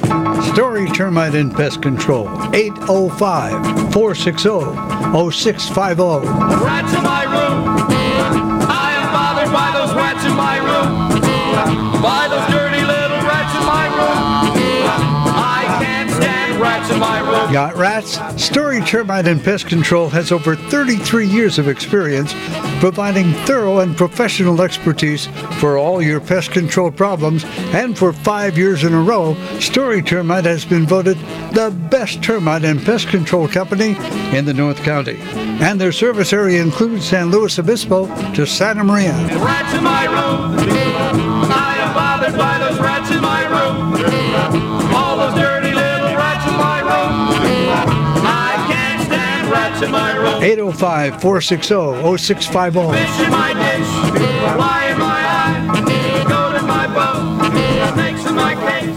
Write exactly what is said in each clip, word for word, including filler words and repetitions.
Story Termite and Pest Control, eight oh five, four six oh, oh six five oh. Rats in my room. I am bothered by those rats in my room. By those dirty little rats in my room. I can't stand rats in my room. Got rats? Story Termite and Pest Control has over thirty-three years of experience providing thorough and professional expertise for all your pest control problems, and for five years in a row, Story Termite has been voted the best termite and pest control company in the North County. And their service area includes San Luis Obispo to Santa Maria. Rats in my room. I am bothered by those rats in my room. All those dirty little rats in my room. I can't stand rats in my room. eight oh five, four six oh, oh six five oh. Fish in my dish, fly in my eye, goat in my boat, snakes in my case.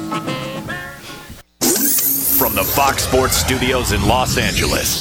From the Fox Sports Studios in Los Angeles,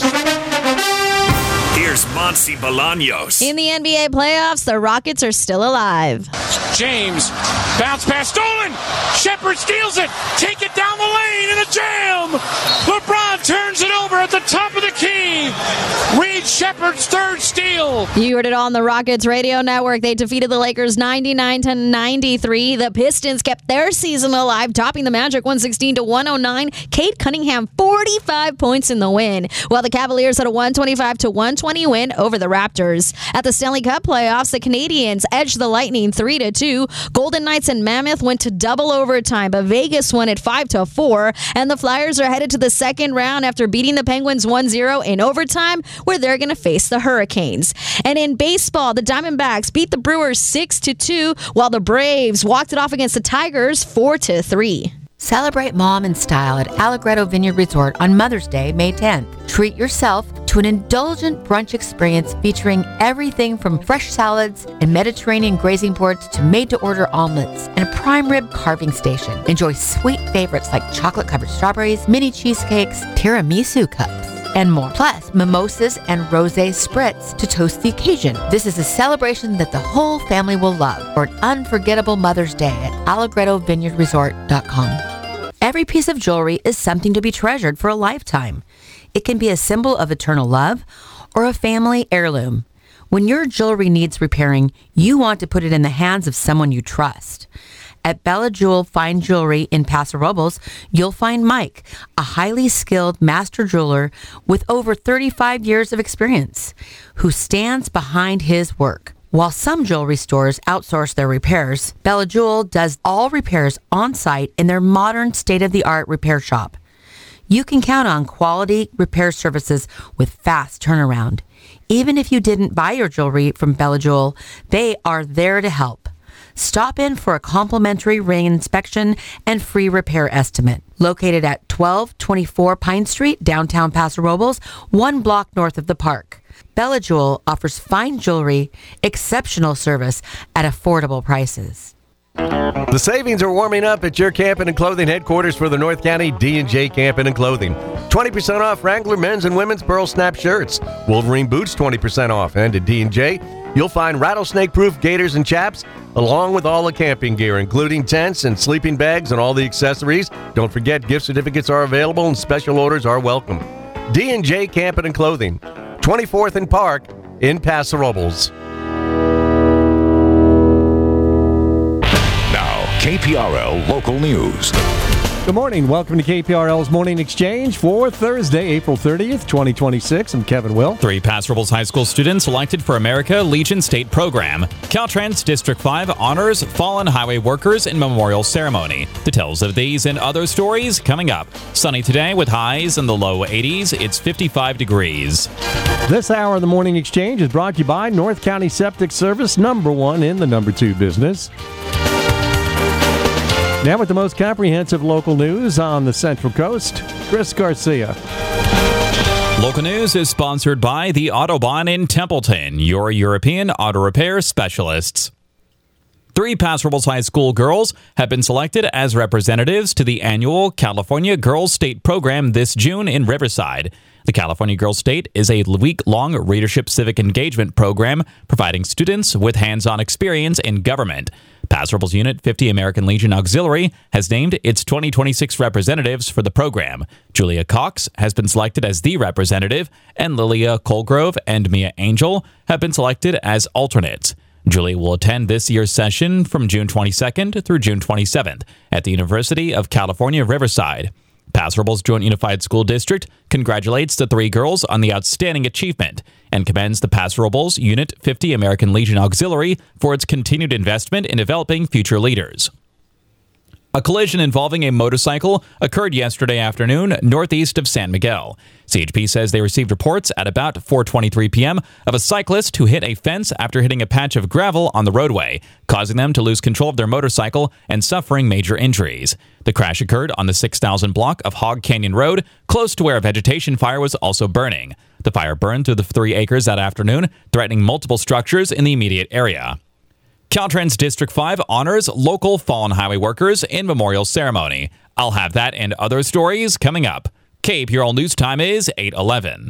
here's Monty Bolaños. In the N B A playoffs, the Rockets are still alive. James, bounce pass, stolen! Shepard steals it! Take it down the lane in a jam! LeBron turns it over at the top of the key! Reed Shepard's third steal! You heard it all on the Rockets radio network. They defeated the Lakers ninety-nine to ninety-three. The Pistons kept their season alive, topping the Magic one sixteen to one oh nine. Kate Cunningham, forty-five points in the win, while the Cavaliers had a one twenty-five to one twenty win over the Raptors. At the Stanley Cup playoffs, the Canadiens edged the Lightning three to two. Golden Knights and Mammoth went to double overtime, but Vegas won at five to four, and the Flyers are headed to the second round after beating the Penguins one zero in overtime, where they're going to face the Hurricanes. And in baseball, the Diamondbacks beat the Brewers six to two, while the Braves walked it off against the Tigers four to three. Celebrate mom in style at Allegretto Vineyard Resort on Mother's Day, May tenth. Treat yourself to an indulgent brunch experience featuring everything from fresh salads and Mediterranean grazing boards to made-to-order omelets and a prime rib carving station. Enjoy sweet favorites like chocolate-covered strawberries, mini cheesecakes, tiramisu cups, and more. Plus, mimosas and rosé spritz to toast the occasion. This is a celebration that the whole family will love for an unforgettable Mother's Day at Allegretto Vineyard Resort dot com. Every piece of jewelry is something to be treasured for a lifetime. It can be a symbol of eternal love or a family heirloom. When your jewelry needs repairing, you want to put it in the hands of someone you trust. At Bella Jewel Fine Jewelry in Paso Robles, you'll find Mike, a highly skilled master jeweler with over thirty-five years of experience, who stands behind his work. While some jewelry stores outsource their repairs, Bella Jewel does all repairs on-site in their modern state-of-the-art repair shop. You can count on quality repair services with fast turnaround. Even if you didn't buy your jewelry from Bella Jewel, they are there to help. Stop in for a complimentary ring inspection and free repair estimate. Located at twelve twenty-four Pine Street, downtown Paso Robles, one block north of the park. Bella Jewel offers fine jewelry, exceptional service at affordable prices. The savings are warming up at your Camping and Clothing headquarters for the North County D and J Camping and Clothing. twenty percent off Wrangler men's and women's Pearl Snap shirts. Wolverine boots twenty percent off. And at D and J, you'll find rattlesnake-proof gaiters and chaps, along with all the camping gear, including tents and sleeping bags and all the accessories. Don't forget, gift certificates are available and special orders are welcome. D and J Camping and Clothing, twenty-fourth and Park in Paso Robles. K P R L Local News. Good morning. Welcome to K P R L's Morning Exchange for Thursday, April thirtieth, twenty twenty-six. I'm Kevin Will. Three Paso Robles High School students selected for America Legion State Program. Caltrans District five honors fallen highway workers in memorial ceremony. Details of these and other stories coming up. Sunny today with highs in the low eighties. It's fifty-five degrees. This hour of the Morning Exchange is brought to you by North County Septic Service, number one in the number two business. Now with the most comprehensive local news on the Central Coast, Chris Garcia. Local news is sponsored by the Autobahn in Templeton, your European auto repair specialists. Three Paso Robles High School girls have been selected as representatives to the annual California Girls State Program this June in Riverside. The California Girls State is a week-long readership civic engagement program providing students with hands-on experience in government. Pass Rebels Unit fifty American Legion Auxiliary has named its twenty twenty-six representatives for the program. Julia Cox has been selected as the representative, and Lilia Colgrove and Mia Angel have been selected as alternates. Julia will attend this year's session from June twenty-second through June twenty-seventh at the University of California, Riverside. Pass Rebels Joint Unified School District congratulates the three girls on the outstanding achievement and commends the Pass Rebels Unit fifty American Legion Auxiliary for its continued investment in developing future leaders. A collision involving a motorcycle occurred yesterday afternoon northeast of San Miguel. C H P says they received reports at about four twenty-three p.m. of a cyclist who hit a fence after hitting a patch of gravel on the roadway, causing them to lose control of their motorcycle and suffering major injuries. The crash occurred on the six thousand block of Hog Canyon Road, close to where a vegetation fire was also burning. The fire burned through the three acres that afternoon, threatening multiple structures in the immediate area. Caltrans District five honors local fallen highway workers in memorial ceremony. I'll have that and other stories coming up. K P R L News Time is eight eleven.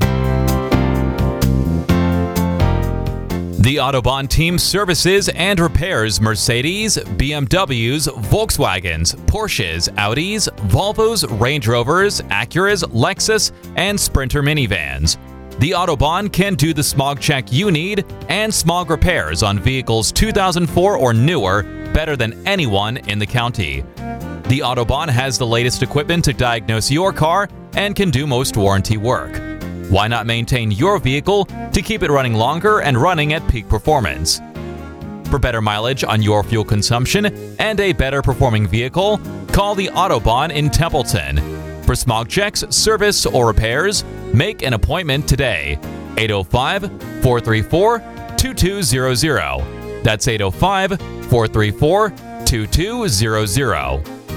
The Autobahn team services and repairs Mercedes, B M Ws, Volkswagens, Porsches, Audis, Volvos, Range Rovers, Acuras, Lexus, and Sprinter minivans. The Autobahn can do the smog check you need and smog repairs on vehicles two thousand four or newer better than anyone in the county. The Autobahn has the latest equipment to diagnose your car and can do most warranty work. Why not maintain your vehicle to keep it running longer and running at peak performance? For better mileage on your fuel consumption and a better performing vehicle, call the Autobahn in Templeton. For smog checks, service, or repairs, make an appointment today. eight oh five, four three four, two two zero zero. That's eight oh five, four three four, two two zero zero.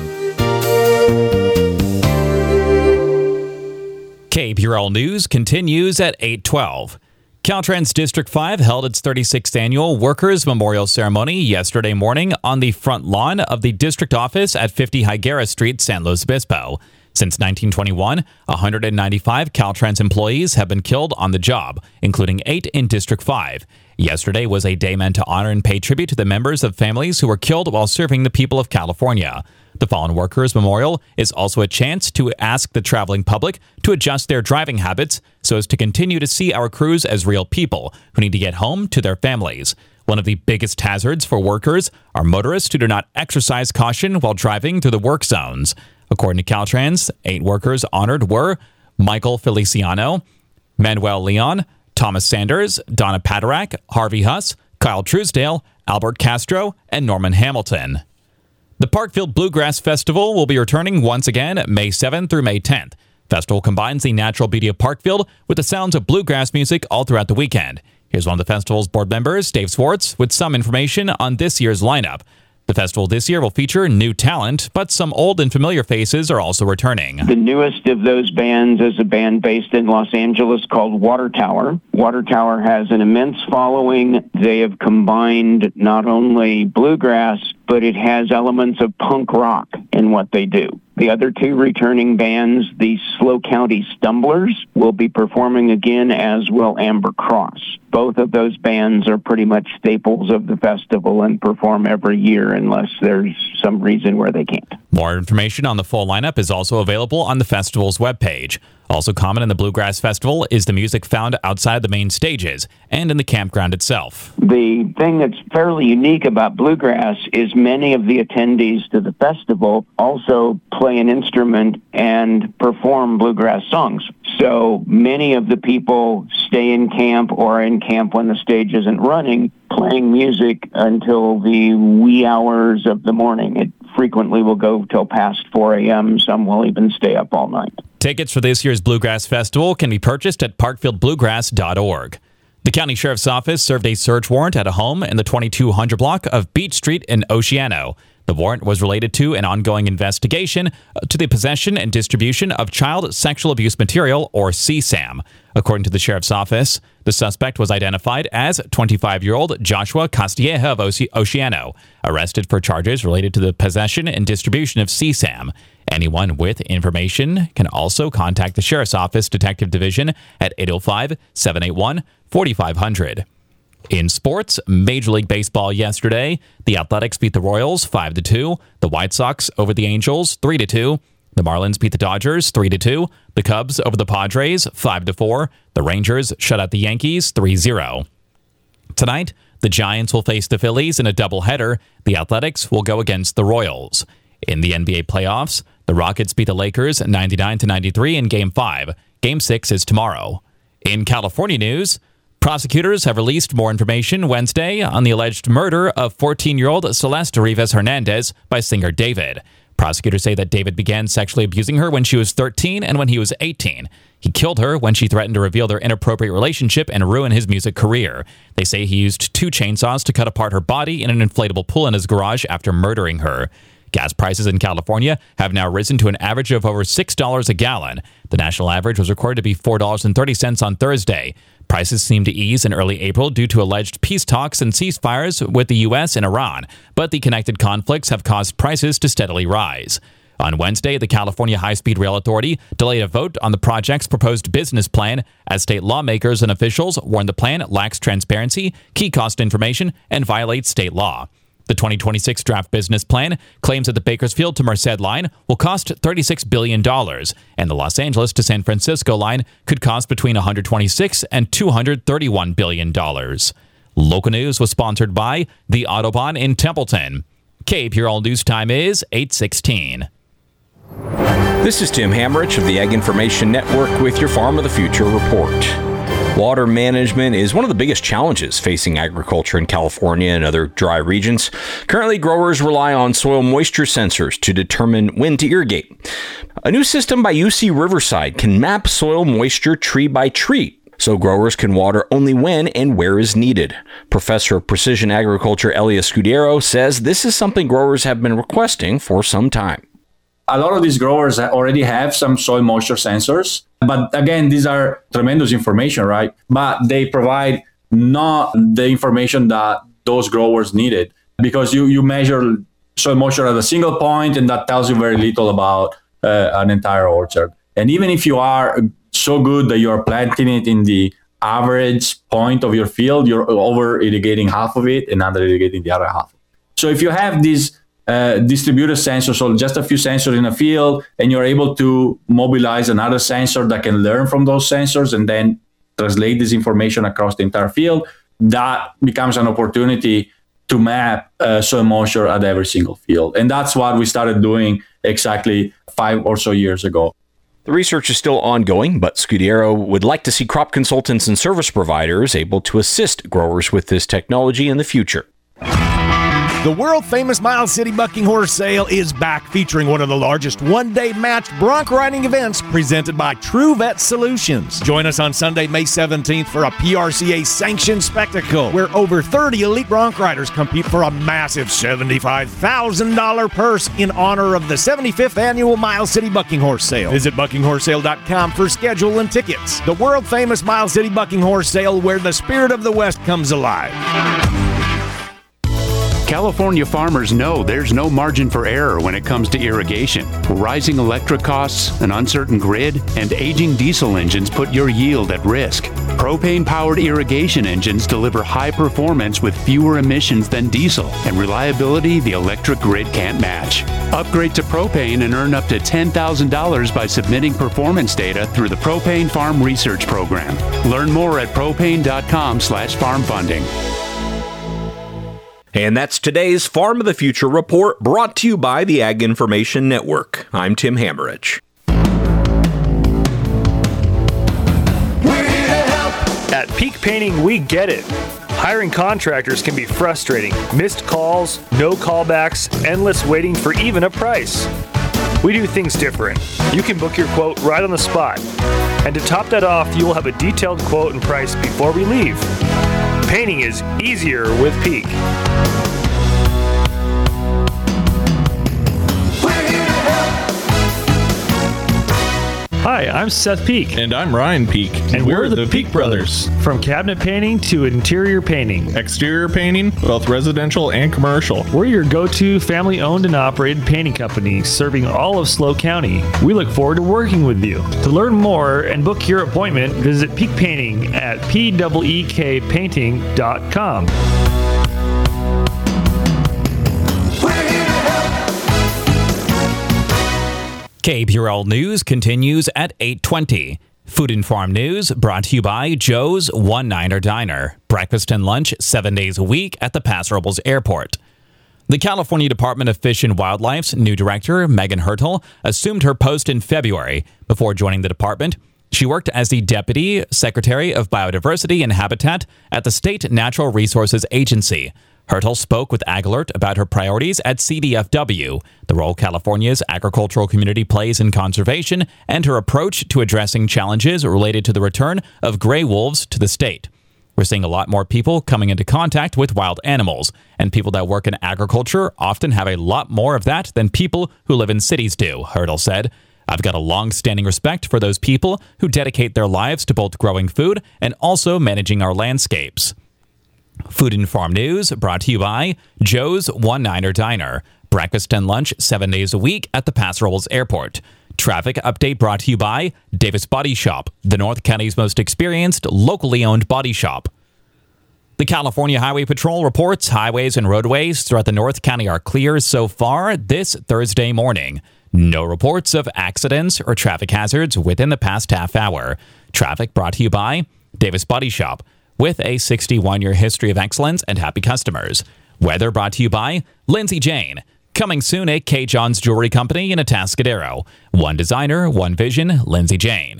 K P R L News continues at eight twelve. Caltrans District five held its thirty-sixth annual Workers' Memorial Ceremony yesterday morning on the front lawn of the district office at fifty Higuera Street, San Luis Obispo. Since nineteen twenty-one, one hundred ninety-five Caltrans employees have been killed on the job, including eight in District five. Yesterday was a day meant to honor and pay tribute to the members of families who were killed while serving the people of California. The Fallen Workers Memorial is also a chance to ask the traveling public to adjust their driving habits so as to continue to see our crews as real people who need to get home to their families. One of the biggest hazards for workers are motorists who do not exercise caution while driving through the work zones. According to Caltrans, eight workers honored were Michael Feliciano, Manuel Leon, Thomas Sanders, Donna Paderak, Harvey Huss, Kyle Truesdale, Albert Castro, and Norman Hamilton. The Parkfield Bluegrass Festival will be returning once again May seventh through May tenth. Festival combines the natural beauty of Parkfield with the sounds of bluegrass music all throughout the weekend. Here's one of the festival's board members, Dave Swartz, with some information on this year's lineup. The festival this year will feature new talent, but some old and familiar faces are also returning. The newest of those bands is a band based in Los Angeles called Water Tower. Water Tower has an immense following. They have combined not only bluegrass, but it has elements of punk rock in what they do. The other two returning bands, the Slow County Stumblers, will be performing again, as will Amber Cross. Both of those bands are pretty much staples of the festival and perform every year unless there's some reason where they can't. More information on the full lineup is also available on the festival's webpage. Also common in the Bluegrass Festival is the music found outside the main stages and in the campground itself. The thing that's fairly unique about bluegrass is many of the attendees to the festival also play an instrument and perform bluegrass songs. So many of the people stay in camp or in camp when the stage isn't running, playing music until the wee hours of the morning. It frequently will go till past four a.m. Some will even stay up all night. Tickets for this year's Bluegrass Festival can be purchased at parkfield bluegrass dot org. The County Sheriff's Office served a search warrant at a home in the twenty-two hundred block of Beach Street in Oceano. The warrant was related to an ongoing investigation to the possession and distribution of child sexual abuse material, or C SAM. According to the Sheriff's Office, the suspect was identified as twenty-five-year-old Joshua Castilleja of Oceano, arrested for charges related to the possession and distribution of C SAM. Anyone with information can also contact the Sheriff's Office Detective Division at eight oh five, seven eight one, four five zero zero. In sports, Major League Baseball yesterday, the Athletics beat the Royals five to two, the White Sox over the Angels three to two, the Marlins beat the Dodgers three to two, the Cubs over the Padres five to four, the Rangers shut out the Yankees three zero. Tonight, the Giants will face the Phillies in a doubleheader. The Athletics will go against the Royals. In the N B A playoffs, the Rockets beat the Lakers ninety-nine to ninety-three in Game five. Game six is tomorrow. In California news, prosecutors have released more information Wednesday on the alleged murder of fourteen-year-old Celeste Rivas Hernandez by singer David. Prosecutors say that David began sexually abusing her when she was thirteen and when he was eighteen. He killed her when she threatened to reveal their inappropriate relationship and ruin his music career. They say he used two chainsaws to cut apart her body in an inflatable pool in his garage after murdering her. Gas prices in California have now risen to an average of over six dollars a gallon. The national average was recorded to be four dollars and thirty cents on Thursday. Prices seemed to ease in early April due to alleged peace talks and ceasefires with the U S and Iran, but the connected conflicts have caused prices to steadily rise. On Wednesday, the California High-Speed Rail Authority delayed a vote on the project's proposed business plan as state lawmakers and officials warned the plan lacks transparency, key cost information, and violates state law. The twenty twenty-six draft business plan claims that the Bakersfield to Merced line will cost thirty-six billion dollars, and the Los Angeles to San Francisco line could cost between one hundred twenty-six and two hundred thirty-one billion dollars. Local news was sponsored by the Autobahn in Templeton. K P R L News Time is eight sixteen. This is Tim Hammerich of the Ag Information Network with your Farm of the Future report. Water management is one of the biggest challenges facing agriculture in California and other dry regions. Currently, growers rely on soil moisture sensors to determine when to irrigate. A new system by U C Riverside can map soil moisture tree by tree, so growers can water only when and where is needed. Professor of Precision Agriculture Elias Scudiero says this is something growers have been requesting for some time. A lot of these growers already have some soil moisture sensors, but again, these are tremendous information, right? But they provide not the information that those growers needed, because you, you measure soil moisture at a single point, and that tells you very little about uh, an entire orchard. And even if you are so good that you are planting it in the average point of your field, you're over irrigating half of it and under irrigating the other half. So if you have these Uh, distributed sensors, so just a few sensors in a field, and you're able to mobilize another sensor that can learn from those sensors and then translate this information across the entire field, that becomes an opportunity to map uh, soil moisture at every single field. And that's what we started doing exactly five or so years ago. The research is still ongoing, but Scudiero would like to see crop consultants and service providers able to assist growers with this technology in the future. The world-famous Miles City Bucking Horse Sale is back, featuring one of the largest one-day matched bronc riding events presented by True Vet Solutions. Join us on Sunday, May seventeenth for a P R C A-sanctioned spectacle where over thirty elite bronc riders compete for a massive seventy-five thousand dollars purse in honor of the seventy-fifth Annual Miles City Bucking Horse Sale. Visit bucking horse sale dot com for schedule and tickets. The world-famous Miles City Bucking Horse Sale, where the spirit of the West comes alive. California farmers know there's no margin for error when it comes to irrigation. Rising electric costs, an uncertain grid, and aging diesel engines put your yield at risk. Propane-powered irrigation engines deliver high performance with fewer emissions than diesel and reliability the electric grid can't match. Upgrade to propane and earn up to ten thousand dollars by submitting performance data through the Propane Farm Research Program. Learn more at propane dot com slash farm funding. And that's today's Farm of the Future report, brought to you by the Ag Information Network. I'm Tim Hammerich. At Peak Painting, we get it. Hiring contractors can be frustrating. Missed calls, no callbacks, endless waiting for even a price. We do things different. You can book your quote right on the spot. And to top that off, you will have a detailed quote and price before we leave. Painting is easier with Peak. Hi, I'm Seth Peak. And I'm Ryan Peak. And we're, we're the, the Peak brothers. brothers. From cabinet painting to interior painting. Exterior painting, both residential and commercial. We're your go-to family-owned and operated painting company serving all of SLO County. We look forward to working with you. To learn more and book your appointment, visit Peak Painting at p e e k painting dot com. K P R L News continues at eight twenty. Food and Farm News brought to you by Joe's One-Niner Diner. Breakfast and lunch seven days a week at the Paso Robles Airport. The California Department of Fish and Wildlife's new director, Megan Hertel, assumed her post in February. Before joining the department, she worked as the Deputy Secretary of Biodiversity and Habitat at the State Natural Resources Agency. Hertel spoke with AgAlert about her priorities at C D F W, the role California's agricultural community plays in conservation, and her approach to addressing challenges related to the return of gray wolves to the state. We're seeing a lot more people coming into contact with wild animals, and people that work in agriculture often have a lot more of that than people who live in cities do, Hertel said. I've got a long-standing respect for those people who dedicate their lives to both growing food and also managing our landscapes. Food and Farm News brought to you by Joe's One-Niner Diner. Breakfast and lunch seven days a week at the Paso Robles Airport. Traffic update brought to you by Davis Body Shop, the North County's most experienced, locally owned body shop. The California Highway Patrol reports highways and roadways throughout the North County are clear so far this Thursday morning. No reports of accidents or traffic hazards within the past half hour. Traffic brought to you by Davis Body Shop, with a sixty-one-year history of excellence and happy customers. Weather brought to you by Lindsay Jane. Coming soon at K. John's Jewelry Company in Atascadero. One designer, one vision, Lindsay Jane.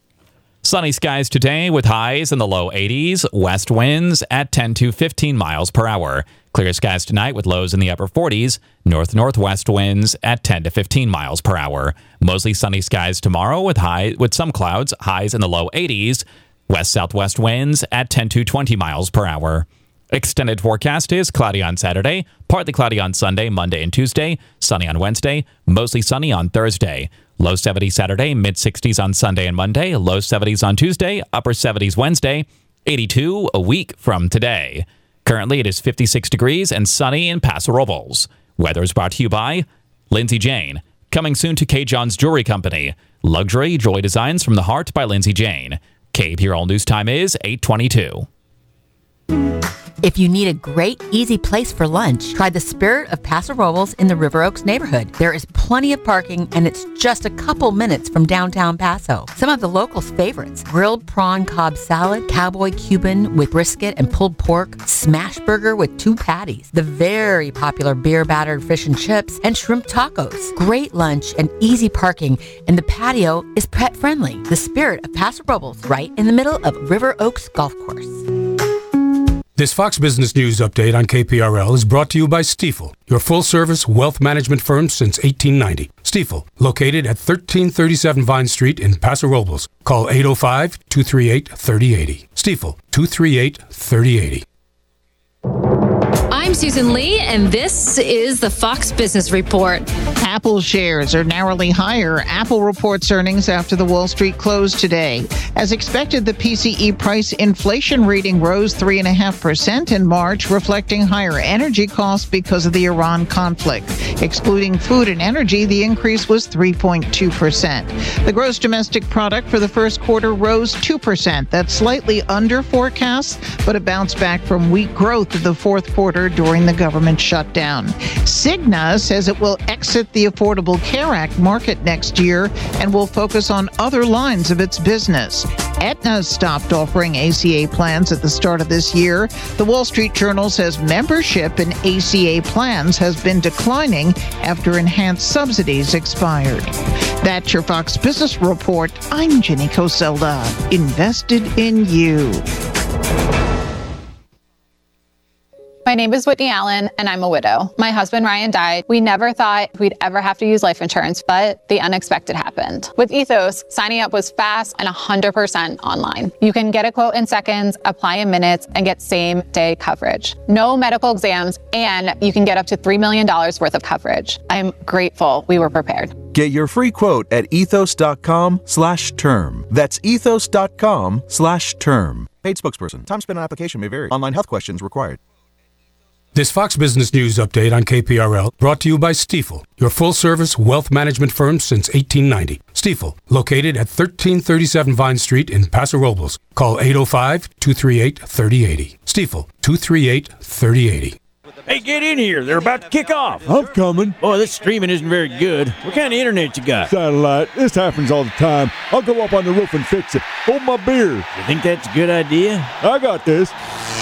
Sunny skies today with highs in the low eighties, west winds at ten to fifteen miles per hour. Clear skies tonight with lows in the upper forties, north-northwest winds at ten to fifteen miles per hour. Mostly sunny skies tomorrow with high with some clouds, highs in the low eighties, west-southwest winds at ten to twenty miles per hour. Extended forecast is cloudy on Saturday, partly cloudy on Sunday, Monday, and Tuesday, sunny on Wednesday, mostly sunny on Thursday. Low seventies Saturday, mid-sixties on Sunday and Monday, low seventies on Tuesday, upper seventies Wednesday, eighty-two a week from today. Currently, it is fifty-six degrees and sunny in Paso Robles. Weather is brought to you by Lindsay Jane. Coming soon to K. John's Jewelry Company. Luxury Jewelry Designs from the Heart by Lindsay Jane. K P R L News Time is eight twenty-two. If you need a great, easy place for lunch, try the Spirit of Paso Robles in the River Oaks neighborhood. There is plenty of parking, and it's just a couple minutes from downtown Paso. Some of the locals' favorites: grilled prawn Cobb salad, cowboy Cuban with brisket and pulled pork, smash burger with two patties, the very popular beer-battered fish and chips, and shrimp tacos. Great lunch and easy parking, and the patio is pet-friendly. The Spirit of Paso Robles, right in the middle of River Oaks Golf Course. This Fox Business News update on K P R L is brought to you by Stifel, your full-service wealth management firm since eighteen ninety. Stifel, located at thirteen thirty-seven Vine Street in Paso Robles. Call eight oh five, two three eight, three oh eight oh. Stifel, two three eight, three oh eight oh. I'm Susan Lee, and this is the Fox Business Report. Apple shares are narrowly higher. Apple reports earnings after the Wall Street closed today. As expected, the P C E price inflation reading rose three point five percent in March, reflecting higher energy costs because of the Iran conflict. Excluding food and energy, the increase was three point two percent. The gross domestic product for the first quarter rose two percent. That's slightly under forecasts, but it bounced back from weak growth in the fourth quarter during the government shutdown. Cigna says it will exit the Affordable Care Act market next year and will focus on other lines of its business. Aetna stopped offering A C A plans at the start of this year. The Wall Street Journal says membership in A C A plans has been declining after enhanced subsidies expired. That's your Fox Business Report. I'm Jenny Coselda. Invested in you. My name is Whitney Allen, and I'm a widow. My husband, Ryan, died. We never thought we'd ever have to use life insurance, but the unexpected happened. With Ethos, signing up was fast and one hundred percent online. You can get a quote in seconds, apply in minutes, and get same-day coverage. No medical exams, and you can get up to three million dollars worth of coverage. I'm grateful we were prepared. Get your free quote at ethos.com slash term. That's ethos.com slash term. Paid spokesperson. Time spent on application may vary. Online health questions required. This Fox Business News update on K P R L brought to you by Stifel, your full-service wealth management firm since eighteen ninety. Stifel, located at thirteen thirty-seven Vine Street in Paso Robles. Call eight oh five, two three eight, three oh eight oh. Stifel, two three eight, three oh eight oh. Hey, get in here. They're about to kick off. I'm coming. Boy, this streaming isn't very good. What kind of internet you got? Satellite. This happens all the time. I'll go up on the roof and fix it. Hold my beer. You think that's a good idea? I got this.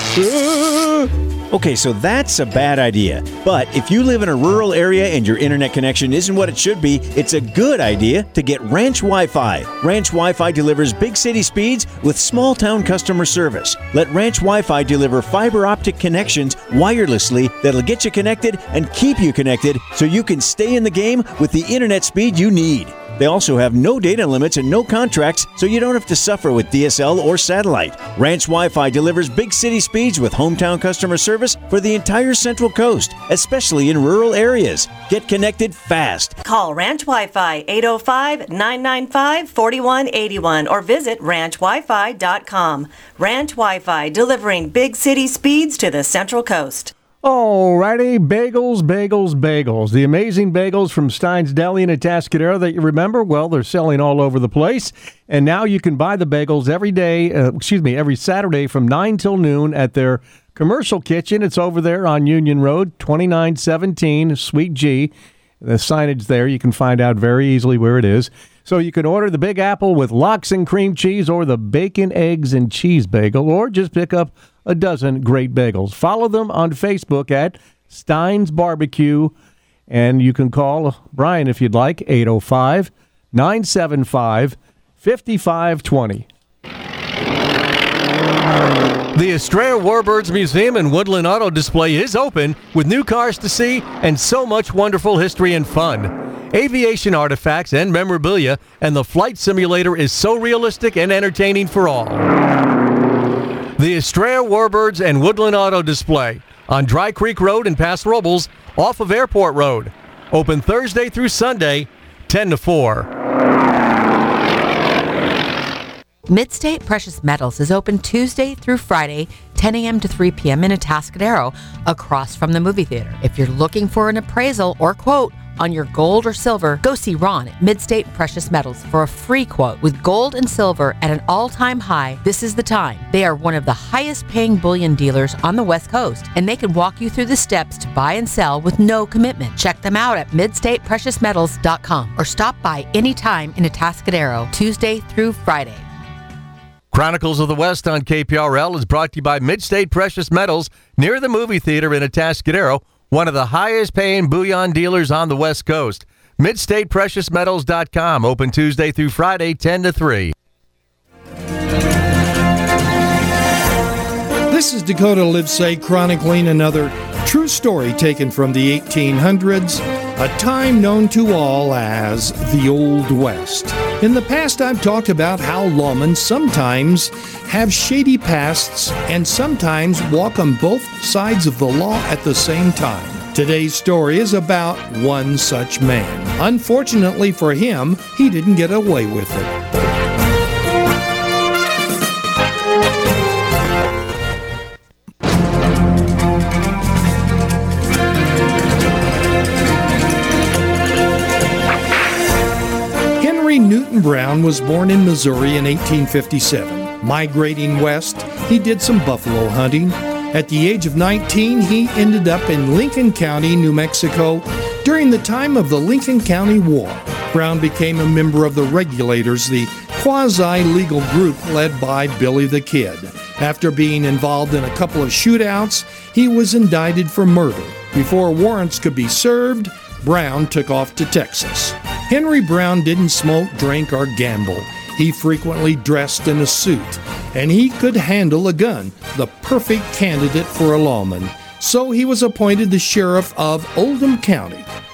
Okay, so that's a bad idea. But if you live in a rural area and your internet connection isn't what it should be, it's a good idea to get Ranch Wi-Fi. Ranch Wi-Fi delivers big city speeds with small town customer service. Let Ranch Wi-Fi deliver fiber optic connections wirelessly that'll get you connected and keep you connected so you can stay in the game with the internet speed you need. They also have no data limits and no contracts, so you don't have to suffer with D S L or satellite. Ranch Wi-Fi delivers big city speeds with hometown customer service for the entire Central Coast, especially in rural areas. Get connected fast. Call Ranch Wi-Fi eight oh five, nine nine five, four one eight one or visit ranch wi fi dot com. Ranch Wi-Fi, delivering big city speeds to the Central Coast. Alrighty, bagels, bagels, bagels. The amazing bagels from Stein's Deli in Atascadero that you remember, well, they're selling all over the place. And now you can buy the bagels every day, uh, excuse me, every Saturday from nine till noon at their commercial kitchen. It's over there on Union Road, twenty-nine seventeen, Suite G. The signage there, you can find out very easily where it is. So you can order the Big Apple with lox and cream cheese or the bacon, eggs, and cheese bagel, or just pick up a dozen great bagels. Follow them on Facebook at Stein's Barbecue, and you can call Brian if you'd like, eight oh five, nine seven five, five five two oh. The Estrella Warbirds Museum and Woodland Auto Display is open with new cars to see and so much wonderful history and fun. Aviation artifacts and memorabilia, and the flight simulator is so realistic and entertaining for all. The Estrella Warbirds and Woodland Auto Display on Dry Creek Road in Paso Robles off of Airport Road. Open Thursday through Sunday, ten to four. Midstate Precious Metals is open Tuesday through Friday, ten a.m. to three p.m. in Atascadero, across from the movie theater. If you're looking for an appraisal or quote on your gold or silver, go see Ron at Midstate Precious Metals for a free quote. With gold and silver at an all-time high, this is the time. They are one of the highest-paying bullion dealers on the West Coast, and they can walk you through the steps to buy and sell with no commitment. Check them out at midstate precious metals dot com or stop by anytime in Atascadero, Tuesday through Friday. Chronicles of the West on K P R L is brought to you by Midstate Precious Metals near the movie theater in Atascadero, one of the highest paying bullion dealers on the West Coast. midstate precious metals dot com, open Tuesday through Friday, ten to three. This is Dakota Livesay chronicling another true story taken from the eighteen hundreds, a time known to all as the Old West. In the past, I've talked about how lawmen sometimes have shady pasts and sometimes walk on both sides of the law at the same time. Today's story is about one such man. Unfortunately for him, he didn't get away with it. Newton Brown was born in Missouri in eighteen fifty-seven. Migrating west, he did some buffalo hunting. At the age of nineteen, he ended up in Lincoln County, New Mexico. During the time of the Lincoln County War, Brown became a member of the Regulators, the quasi-legal group led by Billy the Kid. After being involved in a couple of shootouts, he was indicted for murder. Before warrants could be served, Brown took off to Texas. Henry Brown didn't smoke, drink, or gamble. He frequently dressed in a suit, and he could handle a gun, the perfect candidate for a lawman. So he was appointed the sheriff of Oldham County.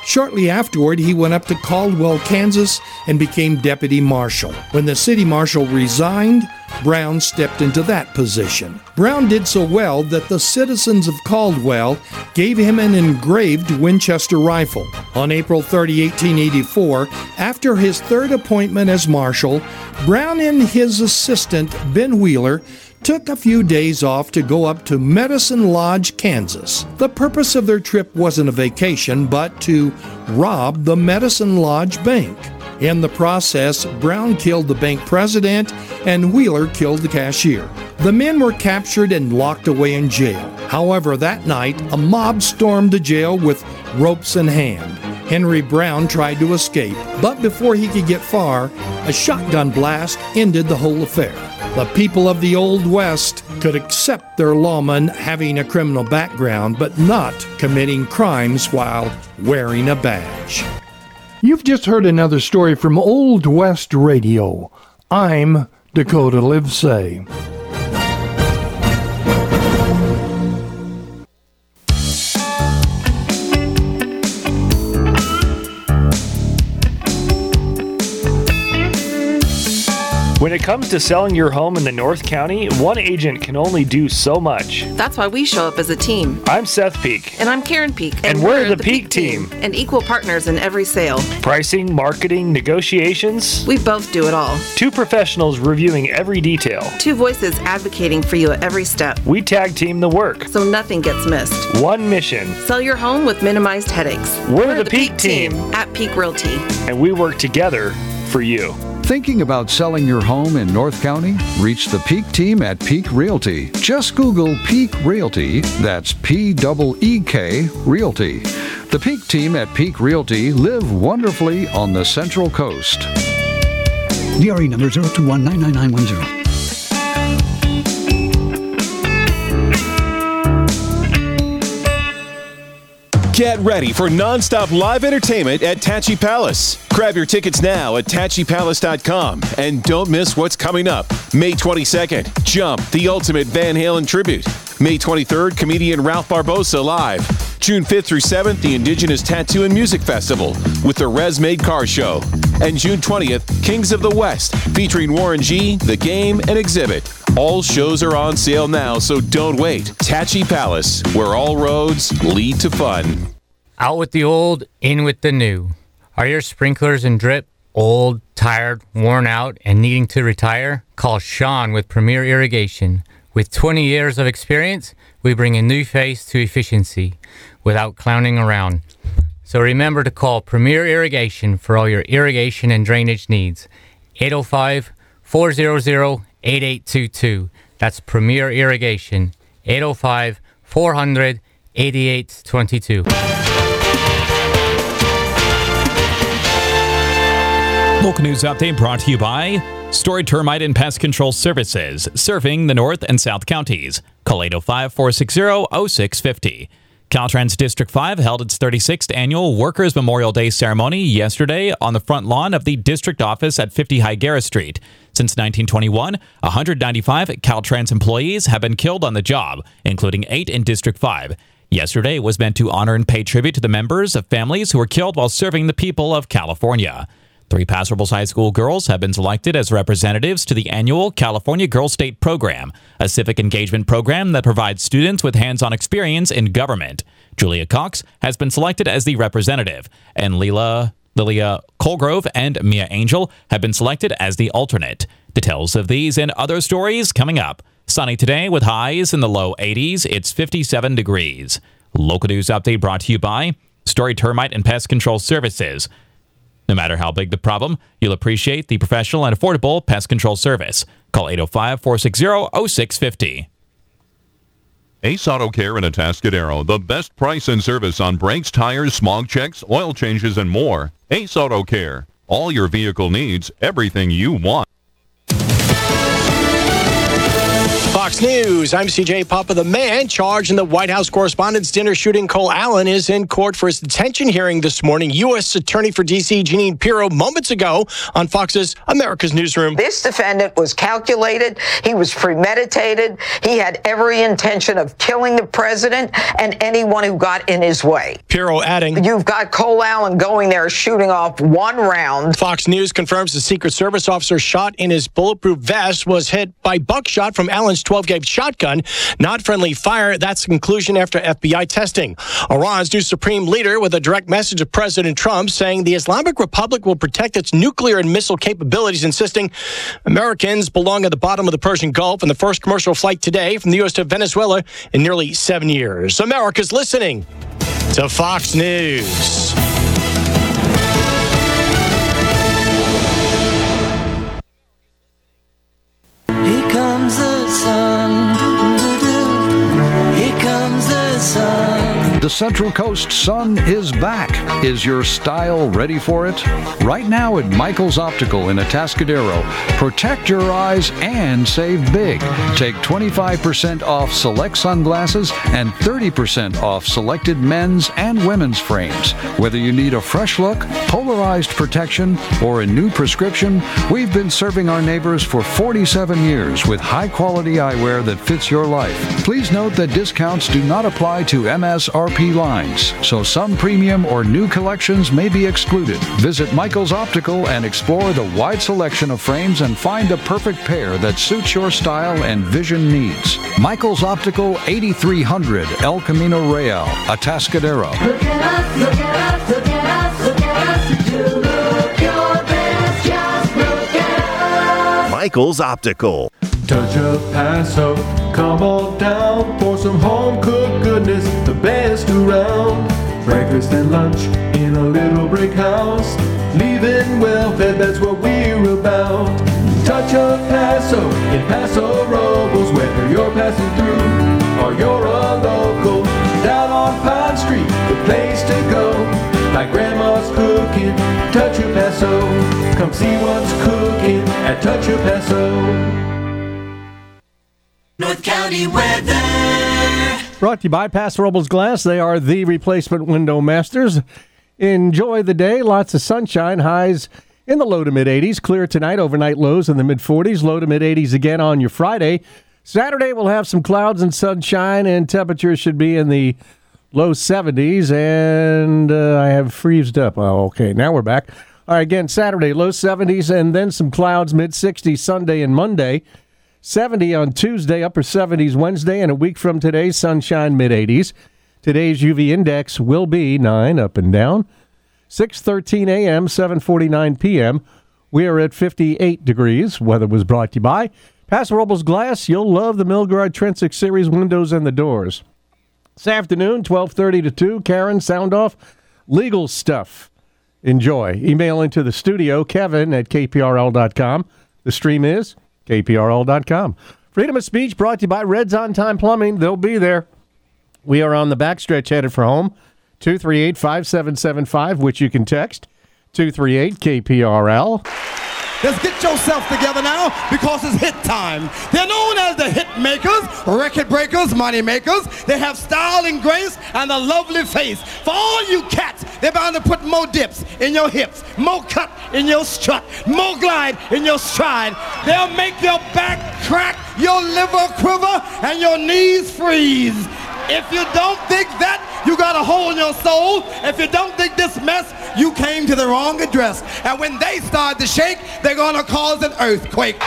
Shortly afterward, he went up to Caldwell, Kansas, and became deputy marshal. When the city marshal resigned, Brown stepped into that position. Brown did so well that the citizens of Caldwell gave him an engraved Winchester rifle. On April thirtieth, eighteen eighty-four, after his third appointment as marshal, Brown and his assistant, Ben Wheeler, took a few days off to go up to Medicine Lodge, Kansas. The purpose of their trip wasn't a vacation, but to rob the Medicine Lodge Bank. In the process, Brown killed the bank president and Wheeler killed the cashier. The men were captured and locked away in jail. However, that night, a mob stormed the jail with ropes in hand. Henry Brown tried to escape, but before he could get far, a shotgun blast ended the whole affair. The people of the Old West could accept their lawman having a criminal background, but not committing crimes while wearing a badge. You've just heard another story from Old West Radio. I'm Dakota Livesay. When it comes to selling your home in the North County, one agent can only do so much. That's why we show up as a team. I'm Seth Peak. And I'm Karen Peak. And, and we're, we're the, the Peak, Peak team. team. And equal partners in every sale. Pricing, marketing, negotiations. We both do it all. Two professionals reviewing every detail. Two voices advocating for you at every step. We tag team the work. So nothing gets missed. One mission. Sell your home with minimized headaches. We're, we're the, the Peak, Peak team. team at Peak Realty. And we work together for you. Thinking about selling your home in North County? Reach the Peak team at Peak Realty. Just Google Peak Realty. That's P E E K Realty. The Peak team at Peak Realty live wonderfully on the Central Coast. D R E number zero two one nine nine nine one zero. Get ready for non-stop live entertainment at Tachi Palace. Grab your tickets now at tachi palace dot com and don't miss what's coming up. May twenty-second, Jump, the ultimate Van Halen tribute. May twenty-third, comedian Ralph Barbosa live. June fifth through seventh, the Indigenous Tattoo and Music Festival with the Res Made Car Show. And June twentieth, Kings of the West, featuring Warren G, The Game, and Exhibit. All shows are on sale now, so don't wait. Tachi Palace, where all roads lead to fun. Out with the old, in with the new. Are your sprinklers and drip old, tired, worn out, and needing to retire? Call Sean with Premier Irrigation. With twenty years of experience, we bring a new face to efficiency without clowning around. So remember to call Premier Irrigation for all your irrigation and drainage needs. eight oh five, four hundred, eight eight two two. That's Premier Irrigation. eight oh five, four hundred, eighty-eight twenty-two. Local news update brought to you by Story Termite and Pest Control Services, serving the North and South counties. Call eight oh five, four six zero, oh six five oh. Caltrans District five held its thirty-sixth annual Workers' Memorial Day ceremony yesterday on the front lawn of the district office at fifty High Garris Street. Since nineteen twenty-one, one hundred ninety-five Caltrans employees have been killed on the job, including eight in District five. Yesterday was meant to honor and pay tribute to the members of families who were killed while serving the people of California. Three Paso Robles High School girls have been selected as representatives to the annual California Girl State Program, a civic engagement program that provides students with hands-on experience in government. Julia Cox has been selected as the representative, and Lila, Lilia Colgrove and Mia Angel have been selected as the alternate. Details of these and other stories coming up. Sunny today with highs in the low eighties. It's fifty-seven degrees. Local news update brought to you by Story Termite and Pest Control Services. No matter how big the problem, you'll appreciate the professional and affordable pest control service. Call eight oh five, four six zero, oh six five oh. Ace Auto Care in Atascadero, the best price and service on brakes, tires, smog checks, oil changes, and more. Ace Auto Care, all your vehicle needs, everything you want. Fox News, I'm C J Papa. The man charged in the White House Correspondents' Dinner shooting, Cole Allen, is in court for his detention hearing this morning. U S Attorney for D C Jeanine Pirro moments ago on Fox's America's Newsroom. This defendant was calculated. He was premeditated. He had every intention of killing the president and anyone who got in his way. Pirro adding, "You've got Cole Allen going there shooting off one round." Fox News confirms the Secret Service officer shot in his bulletproof vest was hit by buckshot from Allen's twelve-gauge shotgun, not friendly fire. That's the conclusion after F B I testing. Iran's new supreme leader with a direct message of President Trump saying the Islamic Republic will protect its nuclear and missile capabilities, insisting Americans belong at the bottom of the Persian Gulf in the first commercial flight today from the U S to Venezuela in nearly seven years. America's listening to Fox News. Here comes the sun. Here comes the sun. The Central Coast sun is back. Is your style ready for it? Right now at Michael's Optical in Atascadero, protect your eyes and save big. Take twenty-five percent off select sunglasses and thirty percent off selected men's and women's frames. Whether you need a fresh look, polarized protection, or a new prescription, we've been serving our neighbors for forty-seven years with high-quality eyewear that fits your life. Please note that discounts do not apply to M S R P lines, so some premium or new collections may be excluded. Visit Michael's Optical and explore the wide selection of frames and find the perfect pair that suits your style and vision needs. Michael's Optical, eighty-three hundred El Camino Real, Atascadero. Look at us, look at us, look at us, look at us. You look your best, just look at us. Michael's Optical. Touch of Paso, come on down for some home-cooked goodness, the best around. Breakfast and lunch in a little brick house, leaving well-fed, that's what we're about. Touch of Paso in Paso Robles, whether you're passing through or you're a local. Down on Pine Street, the place to go, like Grandma's cooking, Touch of Paso. Come see what's cooking at Touch of Paso. North County weather. Brought to you by Paso Robles Glass. They are the replacement window masters. Enjoy the day. Lots of sunshine. Highs in the low to mid eighties. Clear tonight. Overnight lows in the mid forties. Low to mid eighties again on your Friday. Saturday we'll have some clouds and sunshine, and temperatures should be in the low seventies. And uh, I have freezed up. Oh, okay. Now we're back. All right. Again, Saturday low seventies, and then some clouds mid sixties Sunday and Monday. seventy on Tuesday, upper seventies Wednesday, and a week from today, sunshine mid-eighties. Today's U V index will be nine, up and down. six thirteen a.m., seven forty-nine p.m. We are at fifty-eight degrees. Weather was brought to you by Paso Robles Glass. You'll love the Milgard Trinsic Series windows and the doors. This afternoon, twelve thirty to two, Karen, sound off, legal stuff. Enjoy. Email into the studio, Kevin at K P R L dot com. The stream is K P R L dot com. Freedom of speech brought to you by Red's On Time Plumbing. They'll be there. We are on the backstretch headed for home. two three eight, five seven seven five, which you can text. two three eight K P R L. Let's get yourself together now, because it's hit time. They're known as the hit makers, record breakers, money makers. They have style and grace and a lovely face. For all you cats, they're bound to put more dips in your hips, more cut in your strut, more glide in your stride. They'll make your back crack, your liver quiver, and your knees freeze. If you don't think that, you got a hole in your soul. If you don't think this mess, you came to the wrong address. And when they start to shake, they're gonna cause an earthquake.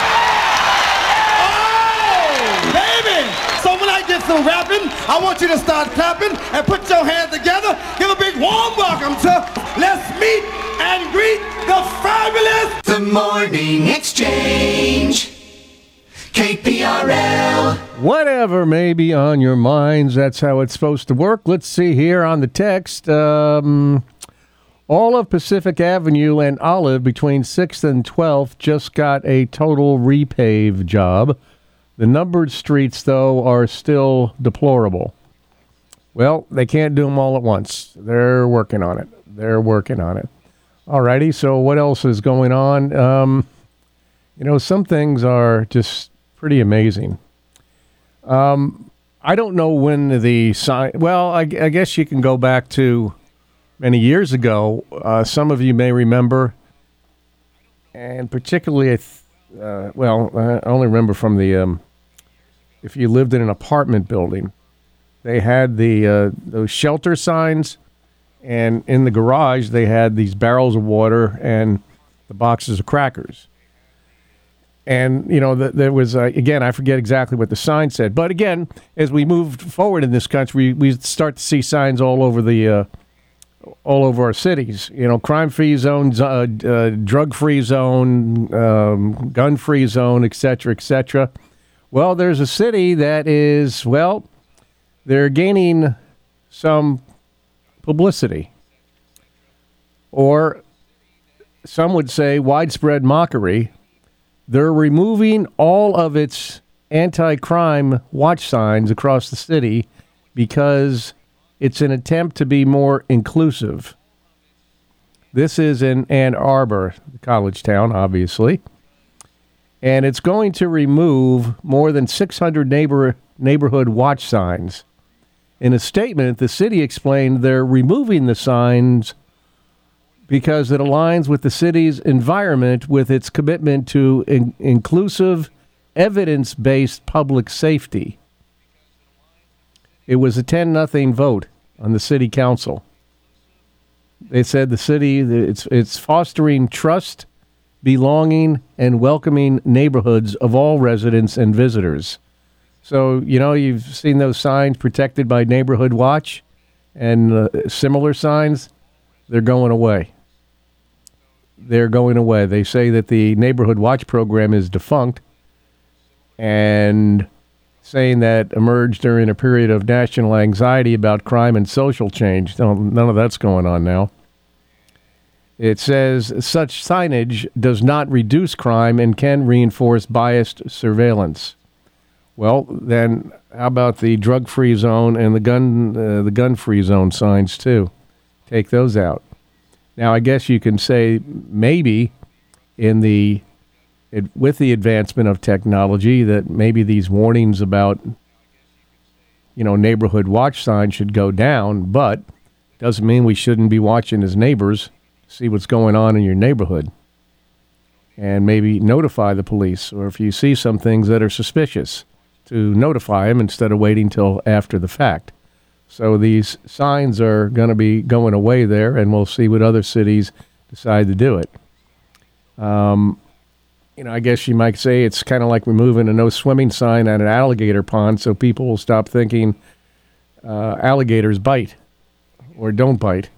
Oh, baby! So when I get through rapping, I want you to start clapping and put your hands together. Give a big warm welcome to Let's Meet and Greet the Fabulous The Morning Exchange. K P R L. Whatever may be on your minds, that's how it's supposed to work. Let's see here on the text. Um, all of Pacific Avenue and Olive between sixth and twelfth just got a total repave job. The numbered streets, though, are still deplorable. Well, they can't do them all at once. They're working on it. They're working on it. All righty, so what else is going on? Um, you know, some things are just pretty amazing. Um, I don't know when the sign. Well, I, I guess you can go back to many years ago. Uh, some of you may remember, and particularly, uh, well, I only remember from the. Um, if you lived in an apartment building, they had the uh, those shelter signs, and in the garage they had these barrels of water and the boxes of crackers. And, you know, th- there was, uh, again, I forget exactly what the sign said. But, again, as we moved forward in this country, we start to see signs all over the, uh, all over our cities. You know, crime-free zone, uh, uh, drug-free zone, um, gun-free zone, et cetera, et cetera. Well, there's a city that is, well, they're gaining some publicity. Or some would say widespread mockery. They're removing all of its anti-crime watch signs across the city because it's an attempt to be more inclusive. This is in Ann Arbor, the college town, obviously. And it's going to remove more than six hundred neighbor, neighborhood watch signs. In a statement, the city explained they're removing the signs because it aligns with the city's environment with its commitment to in- inclusive, evidence-based public safety. It was a ten nothing vote on the city council. They said the city, it's, it's fostering trust, belonging, and welcoming neighborhoods of all residents and visitors. So, you know, you've seen those signs protected by Neighborhood Watch and uh, similar signs. They're going away. They're going away. They say that the Neighborhood Watch program is defunct and saying that emerged during a period of national anxiety about crime and social change. None of that's going on now. It says such signage does not reduce crime and can reinforce biased surveillance. Well, then how about the drug-free zone and the gun uh, the gun-free zone signs too? Take those out. Now, I guess you can say maybe in the it, with the advancement of technology that maybe these warnings about, you know, neighborhood watch signs should go down, but doesn't mean we shouldn't be watching as neighbors, see what's going on in your neighborhood, and maybe notify the police, or if you see some things that are suspicious, to notify them instead of waiting till after the fact. So these signs are going to be going away there, and we'll see what other cities decide to do it. Um, you know, I guess you might say it's kind of like removing a no swimming sign at an alligator pond, so people will stop thinking uh, alligators bite or don't bite.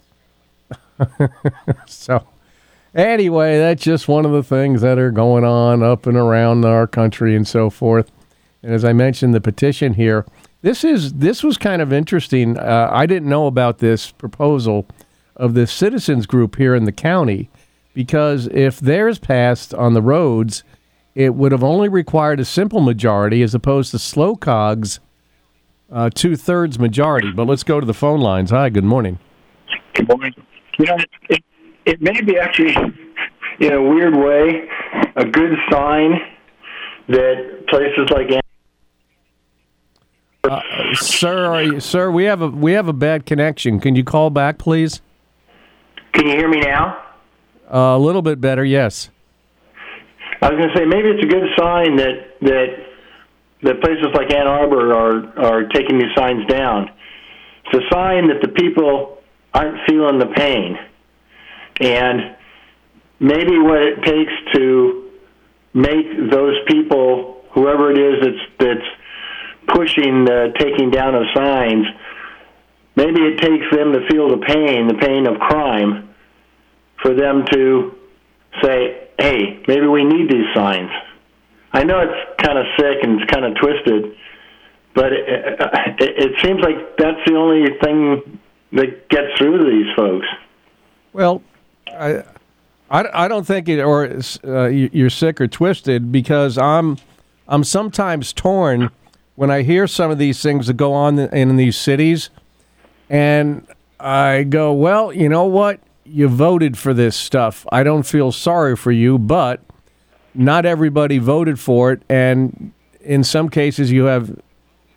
So anyway, that's just one of the things that are going on up and around our country and so forth. And as I mentioned, the petition here, This is this was kind of interesting. Uh, I didn't know about this proposal of this citizens group here in the county, because if theirs passed on the roads, it would have only required a simple majority as opposed to slow cogs, uh, two-thirds majority. But let's go to the phone lines. Hi, good morning. Good morning. You know, it, it may be actually, in a weird way, a good sign that places like Uh, sir, are you, sir, we have a we have a bad connection. Can you call back, please? Can you hear me now? Uh, a little bit better, yes. I was going to say maybe it's a good sign that that that places like Ann Arbor are are taking these signs down. It's a sign that the people aren't feeling the pain, and maybe what it takes to make those people, whoever it is that's that's pushing the taking down of signs, maybe it takes them to feel the pain, the pain of crime, for them to say, hey, maybe we need these signs. I know it's kind of sick and it's kind of twisted, but it, it, it seems like that's the only thing that gets through to these folks. Well, I, I, I don't think it, or uh, you're sick or twisted, because I'm, I'm sometimes torn when I hear some of these things that go on in, in these cities, and I go, well, you know what? You voted for this stuff. I don't feel sorry for you, but not everybody voted for it, and in some cases you have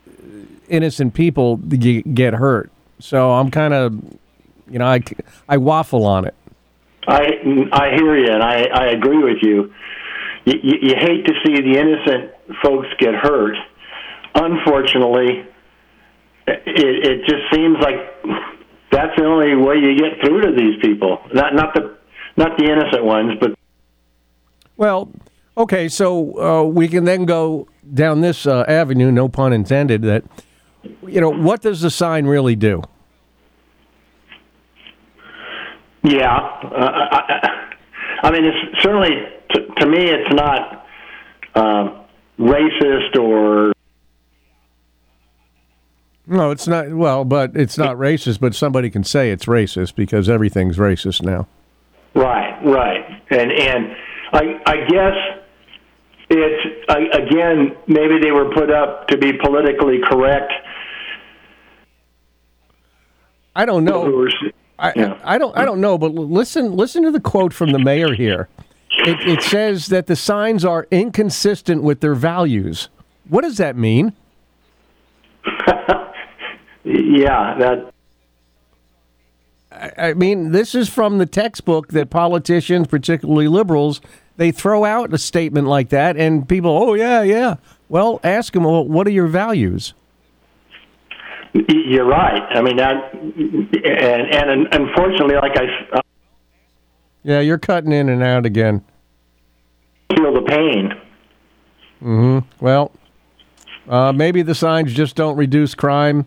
innocent people get get hurt. So I'm kind of, you know, I, I waffle on it. I I hear you, and I, I agree with you. You, you. You hate to see the innocent folks get hurt. Unfortunately, it, it just seems like that's the only way you get through to these people. Not not the not the innocent ones, but well, okay. So uh, we can then go down this uh, avenue, no pun intended. That, you know, what does the sign really do? Yeah, uh, I, I mean, it's certainly to, to me, it's not uh, racist or. No, it's not. Well, but it's not racist. But somebody can say it's racist because everything's racist now. Right, right, and and I I guess it's I, again maybe they were put up to be politically correct. I don't know. I, Yeah. I don't I don't know, but listen listen to the quote from the mayor here. It, it says that the signs are inconsistent with their values. What does that mean? Yeah, that. I, I mean, this is from the textbook that politicians, particularly liberals, they throw out a statement like that, and people, oh yeah, yeah. Well, ask them, well, what are your values? You're right. I mean that, and and unfortunately, like I. Yeah, you're cutting in and out again. Feel the pain. Mm-hmm. Well, uh, maybe the signs just don't reduce crime,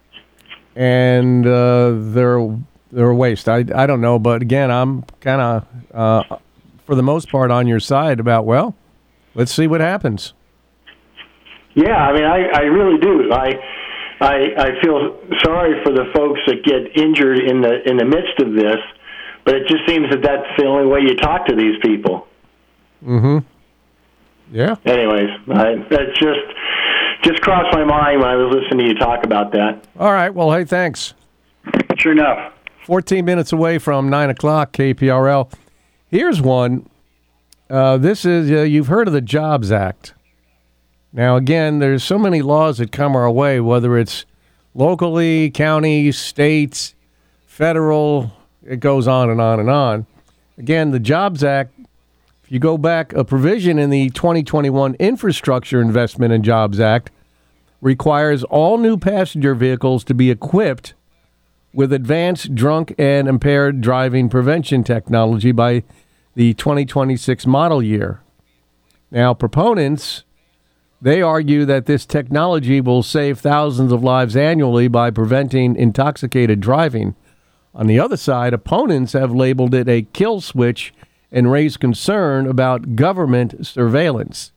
and uh, they're they're a waste. I, I don't know, but again, I'm kind of uh, for the most part on your side about, well, let's see what happens. Yeah, I mean, I, I really do. I, I I feel sorry for the folks that get injured in the in the midst of this, but it just seems that that's the only way you talk to these people. Mm-hmm. Yeah. Anyways, I, that just just crossed my mind when I was listening to you talk about that. All right. Well, hey, thanks. Sure enough. fourteen minutes away from nine o'clock, K P R L. Here's one. Uh, this is, uh, you've heard of the Jobs Act. Now, again, there's so many laws that come our way, whether it's locally, county, states, federal, it goes on and on and on. Again, the Jobs Act, if you go back, a provision in the twenty twenty-one Infrastructure Investment and Jobs Act requires all new passenger vehicles to be equipped with advanced drunk and impaired driving prevention technology by the twenty twenty-six model year. Now, proponents, they argue that this technology will save thousands of lives annually by preventing intoxicated driving. On the other side, opponents have labeled it a kill switch and raised concern about government surveillance.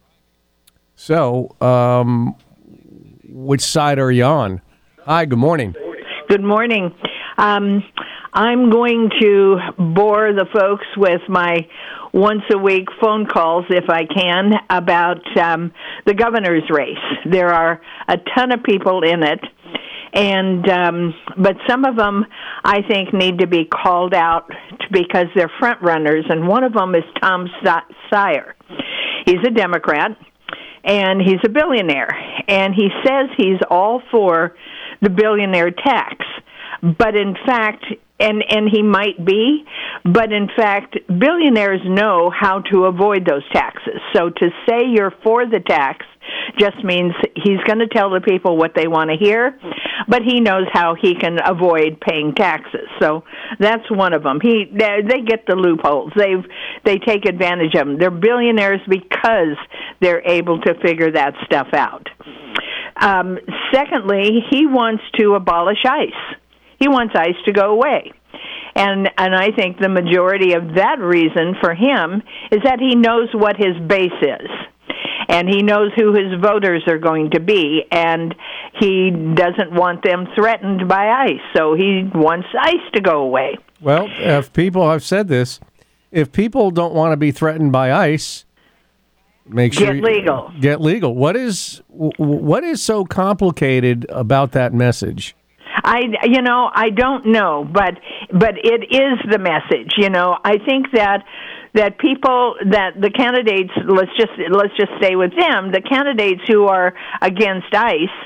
So, um, which side are you on? Hi, good morning. Good morning. Um, I'm going to bore the folks with my once-a-week phone calls, if I can, about um, the governor's race. There are a ton of people in it, and um, but some of them, I think, need to be called out because they're front runners, and one of them is Tom Steyer. He's a Democrat, and he's a billionaire, and he says he's all for the billionaire tax, but in fact, and, and he might be, but in fact, billionaires know how to avoid those taxes. So to say you're for the tax just means he's going to tell the people what they want to hear, but he knows how he can avoid paying taxes. So that's one of them. He they, they get the loopholes. They've they take advantage of them. They're billionaires because they're able to figure that stuff out. Um, secondly, he wants to abolish ICE. He wants ICE to go away. And and I think the majority of that reason for him is that he knows what his base is. And he knows who his voters are going to be, and he doesn't want them threatened by ICE, so he wants ICE to go away. Well, if people, I've said this, if people don't want to be threatened by ICE, make sure Get you- legal. Get legal. What is what is so complicated about that message? I, you know, I don't know, but but it is the message. You know, I think that that people that the candidates let's just let's just stay with them. The candidates who are against ICE,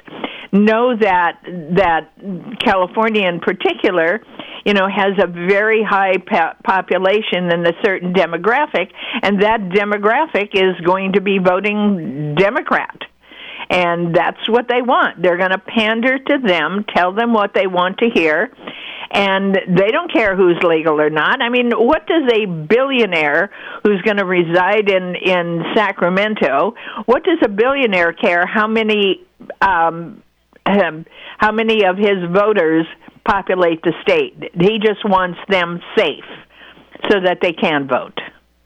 know that that California in particular, you know, has a very high pa- population and a certain demographic, and that demographic is going to be voting Democrat. And that's what they want. They're going to pander to them, tell them what they want to hear, and they don't care who's legal or not. I mean, what does a billionaire who's going to reside in, in Sacramento, what does a billionaire care how many um, um, how many of his voters populate the state? He just wants them safe so that they can vote.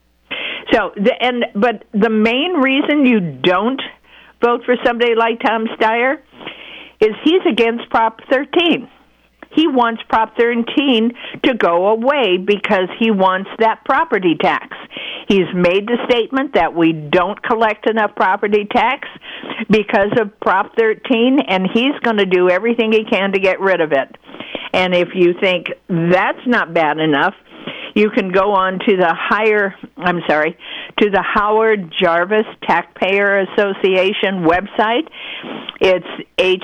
So, the, and but the main reason you don't vote for somebody like Tom Steyer is he's against Prop thirteen. He wants Prop thirteen to go away because he wants that property tax. He's made the statement that we don't collect enough property tax because of Prop thirteen, and he's going to do everything he can to get rid of it. And if you think that's not bad enough, you can go on to the higher, I'm sorry, to the Howard Jarvis Taxpayer Association website. It's H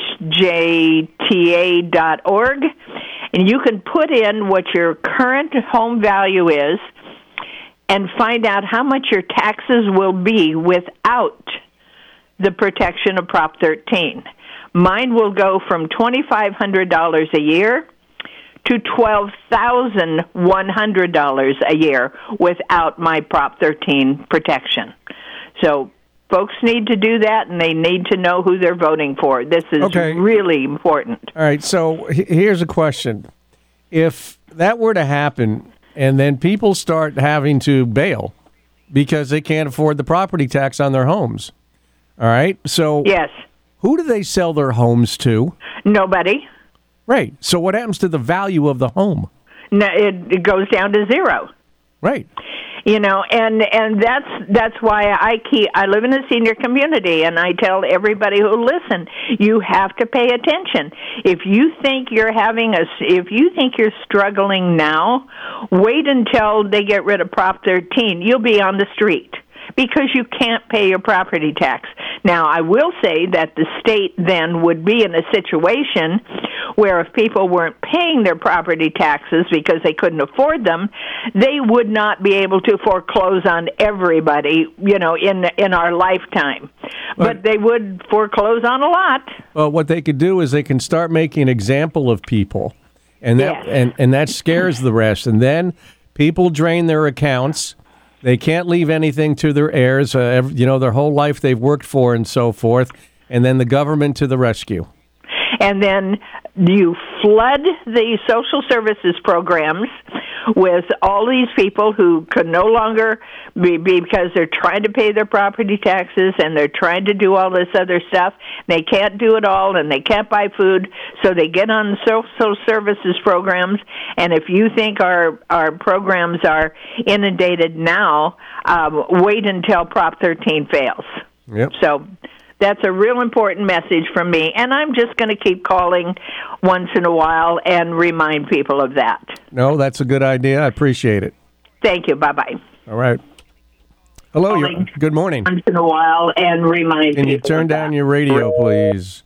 J T A dot org, and you can put in what your current home value is and find out how much your taxes will be without the protection of Prop thirteen. Mine will go from twenty-five hundred dollars a year to twelve thousand one hundred dollars a year without my Prop thirteen protection. So folks need to do that, and they need to know who they're voting for. This is Okay. really important. All right, so he- here's a question. If that were to happen and then people start having to bail because they can't afford the property tax on their homes, all right? So yes. Who do they sell their homes to? Nobody. Right. So what happens to the value of the home? No, it, it goes down to zero. Right. You know, and and that's that's why I keep. I live in a senior community, and I tell everybody who listen, you have to pay attention. If you think you're having a, if you think you're struggling now, wait until they get rid of Prop thirteen. You'll be on the street because you can't pay your property tax. Now, I will say that the state then would be in a situation where if people weren't paying their property taxes because they couldn't afford them, they would not be able to foreclose on everybody, you know, in in our lifetime. But, but they would foreclose on a lot. Well, what they could do is they can start making an example of people, and that Yes. and, and that scares the rest. And then people drain their accounts. They can't leave anything to their heirs, uh, ev- you know, their whole life they've worked for and so forth, and then the government to the rescue. And then you flood the social services programs with all these people who could no longer be, be because they're trying to pay their property taxes and they're trying to do all this other stuff. They can't do it all, and they can't buy food, so they get on social services programs. And if you think our our programs are inundated now, um, wait until Prop thirteen fails. Yep. So that's a real important message from me, and I'm just going to keep calling once in a while and remind people of that. No, that's a good idea. I appreciate it. Thank you. Bye-bye. All right. Hello. You're, good morning. Once in a while and remind Can you people turn of down that. your radio, please?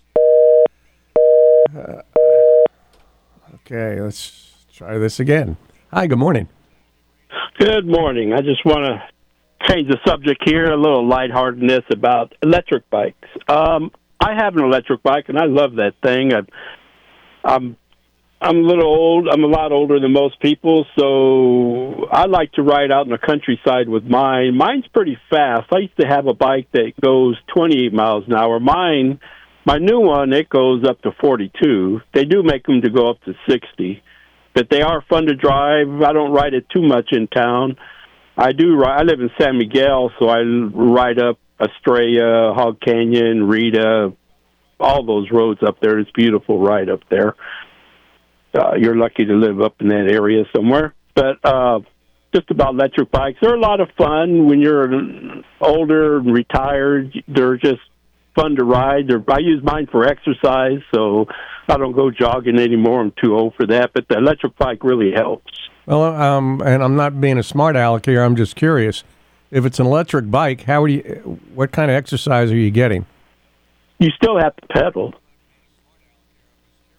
Uh, okay, let's try this again. Hi, good morning. Good morning. I just want to change the subject here, a little lightheartedness about electric bikes. Um, I have an electric bike, and I love that thing. I, I'm I'm a little old. I'm a lot older than most people, so I like to ride out in the countryside with mine. Mine's pretty fast. I used to have a bike that goes twenty-eight miles an hour. Mine, my new one, it goes up to forty-two. They do make them to go up to sixty, but they are fun to drive. I don't ride it too much in town. I do ride. I live in San Miguel, so I ride up Estrella, Hog Canyon, Rita, all those roads up there. It's a beautiful ride up there. Uh, you're lucky to live up in that area somewhere. But uh, just about electric bikes, they're a lot of fun when you're older and retired. They're just fun to ride. They're, I use mine for exercise, so I don't go jogging anymore. I'm too old for that. But the electric bike really helps. Well, um, and I'm not being a smart aleck here. I'm just curious. If it's an electric bike, how do you? What kind of exercise are you getting? You still have to pedal.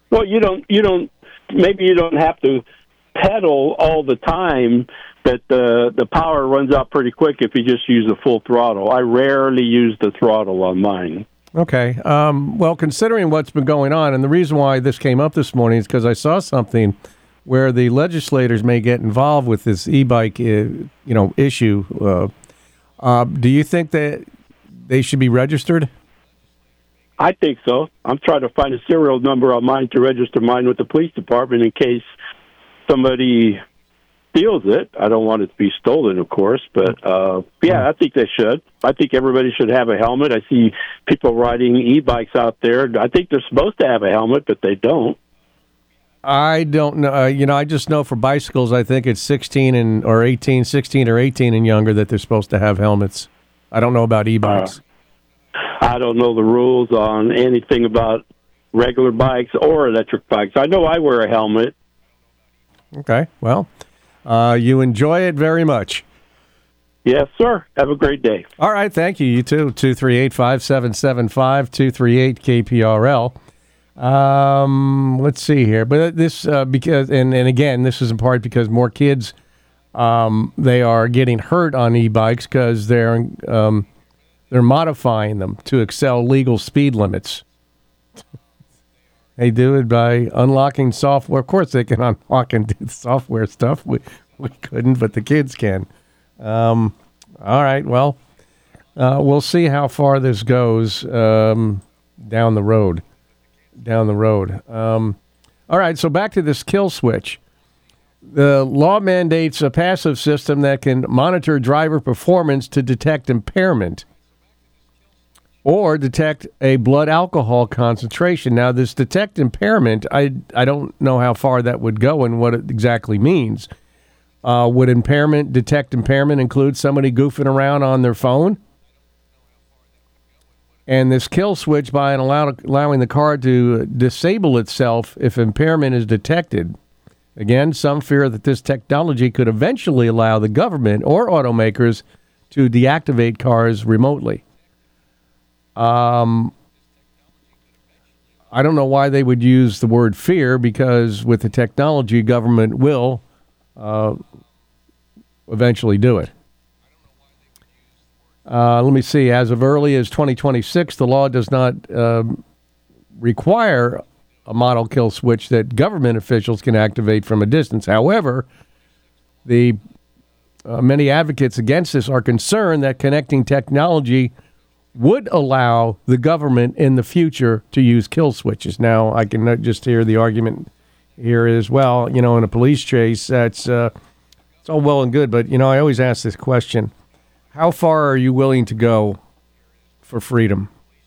Well, you don't. You don't. Maybe you don't have to pedal all the time, but the the power runs out pretty quick if you just use the full throttle. I rarely use the throttle on mine. Okay. Um, well, considering what's been going on, and the reason why this came up this morning is because I saw something where the legislators may get involved with this e-bike, uh, you know, issue. Uh, uh, do you think that they should be registered? I think so. I'm trying to find a serial number on mine to register mine with the police department in case somebody steals it. I don't want it to be stolen, of course, but uh, yeah, I think they should. I think everybody should have a helmet. I see people riding e-bikes out there. I think they're supposed to have a helmet, but they don't. I don't know. Uh, you know, I just know for bicycles, I think it's sixteen and or eighteen, sixteen or eighteen and younger that they're supposed to have helmets. I don't know about e-bikes. Uh, I don't know the rules on anything about regular bikes or electric bikes. I know I wear a helmet. Okay. Well, uh, you enjoy it very much. Yes, sir. Have a great day. All right. Thank you. You too. two three eight, five seven seven five, two three eight K P R L. Um, let's see here. But this, uh, because, and, and again, this is in part because more kids, um, they are getting hurt on e-bikes because they're, um, they're modifying them to excel legal speed limits. They do it by unlocking software. Of course, they can unlock and do software stuff. We, we couldn't, but the kids can. Um, all right. Well, uh, we'll see how far this goes, um, down the road. Down the road. Um, all right, so back to this kill switch. The law mandates a passive system that can monitor driver performance to detect impairment or detect a blood alcohol concentration. Now, this detect impairment, I, I don't know how far that would go and what it exactly means. Uh, would impairment, detect impairment include somebody goofing around on their phone? And this kill switch, by allow, allowing the car to disable itself if impairment is detected. Again, some fear that this technology could eventually allow the government or automakers to deactivate cars remotely. Um, I don't know why they would use the word fear, because with the technology, government will uh, eventually do it. Uh, let me see. As of early as twenty twenty-six, the law does not uh, require a model kill switch that government officials can activate from a distance. However, the uh, many advocates against this are concerned that connecting technology would allow the government in the future to use kill switches. Now, I can just hear the argument here as well. You know, in a police chase, that's uh, it's all well and good, but you know, I always ask this question. How far are you willing to go for freedom?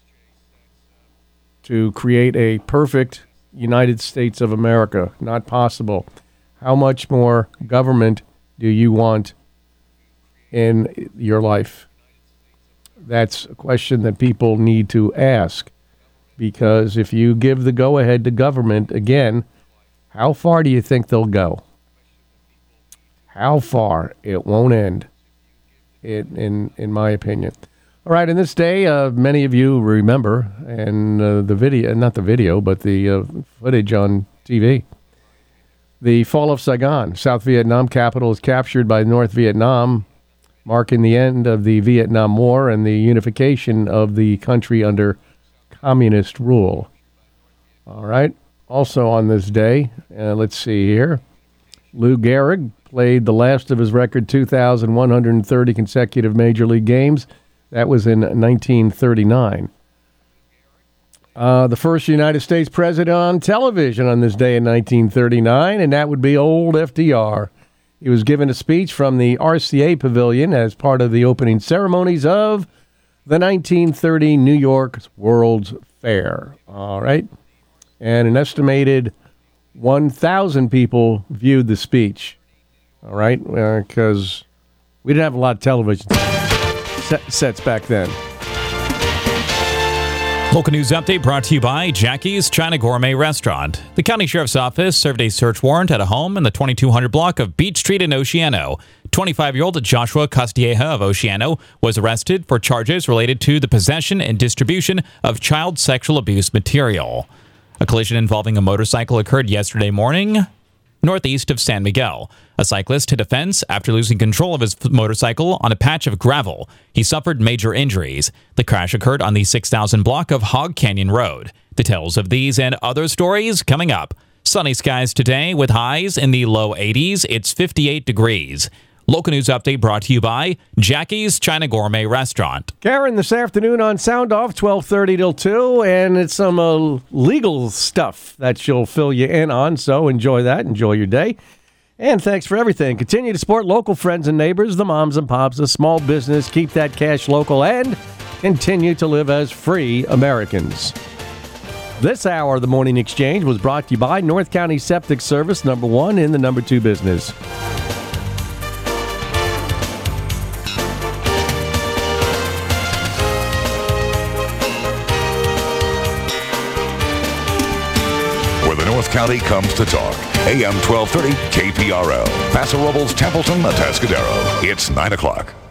To create a perfect United States of America? Not possible. How much more government do you want in your life? That's a question that people need to ask. Because if you give the go-ahead to government, again, how far do you think they'll go? How far? It won't end. It, in in my opinion. All right, in this day, uh, many of you remember, and uh, the video, not the video, but the uh, footage on T V. The fall of Saigon, South Vietnam capital, is captured by North Vietnam, marking the end of the Vietnam War and the unification of the country under communist rule. All right, also on this day, uh, let's see here, Lou Gehrig played the last of his record two thousand one hundred thirty consecutive Major League games. That was in nineteen thirty-nine. Uh, the first United States president on television on this day in nineteen thirty-nine, and that would be old F D R. He was given a speech from the R C A Pavilion as part of the opening ceremonies of the nineteen thirty New York World's Fair. All right. And an estimated one thousand people viewed the speech. All right, because uh, we didn't have a lot of television set, sets back then. Local news update brought to you by Jackie's China Gourmet Restaurant. The county sheriff's office served a search warrant at a home in the twenty-two hundred block of Beach Street in Oceano. twenty-five-year-old Joshua Castilleja of Oceano was arrested for charges related to the possession and distribution of child sexual abuse material. A collision involving a motorcycle occurred yesterday morning northeast of San Miguel. A cyclist hit a fence after losing control of his motorcycle on a patch of gravel. He suffered major injuries. The crash occurred on the six thousand block of Hog Canyon Road. Details of these and other stories coming up. Sunny skies today with highs in the low eighties. It's fifty-eight degrees. Local news update brought to you by Jackie's China Gourmet Restaurant. Karen, this afternoon on Sound Off, twelve thirty till two, and it's some uh, legal stuff that she'll fill you in on, so enjoy that. Enjoy your day. And thanks for everything. Continue to support local friends and neighbors, the moms and pops, the small business. Keep that cash local and continue to live as free Americans. This hour of the Morning Exchange was brought to you by North County Septic Service, number one in the number two business. North County comes to talk. A M twelve thirty K P R L. Paso Robles, Templeton, Atascadero. It's nine o'clock.